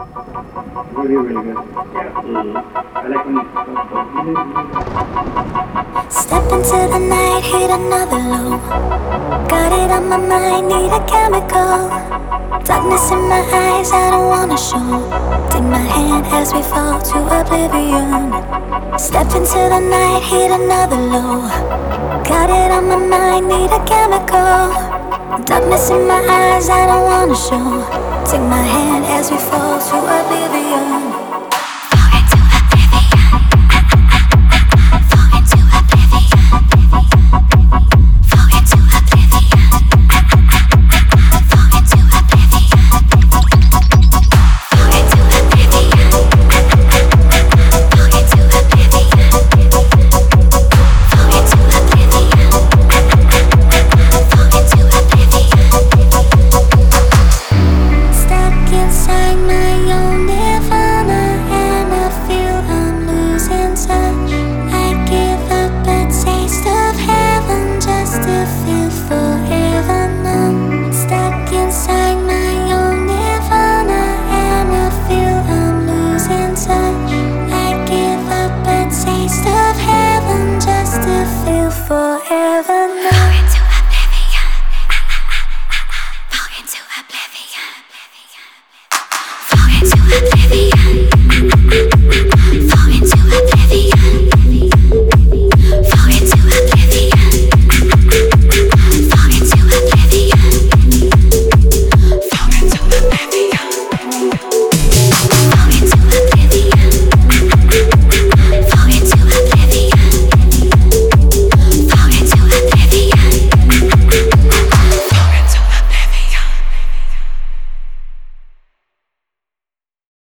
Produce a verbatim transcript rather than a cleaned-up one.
Really, really good. Yeah. Mm. I like when it Step into the night, hit another low. Got it on my mind, need a chemical. Darkness in my eyes, I don't wanna show. Take my hand as we fall to oblivion. Step into the night, hit another low. Got it on my mind, need a chemical. Darkness in my eyes, I don't wanna show. Take my hand as we fall to oblivion. Fall into oblivion. Fall into oblivion. Fall into oblivion. Fall into oblivion. Fall into oblivion. Fall into oblivion. Fall into oblivion. Fall into oblivion. Stuck inside my own nirvana, and I feel I'm losing touch. I give up a taste of heaven just to feel forever numb. Stuck inside my own nirvana, and I feel I'm losing touch. I give up a taste of heaven just to feel forever numb. Fall into oblivion. Fall into oblivion. Fall into oblivion.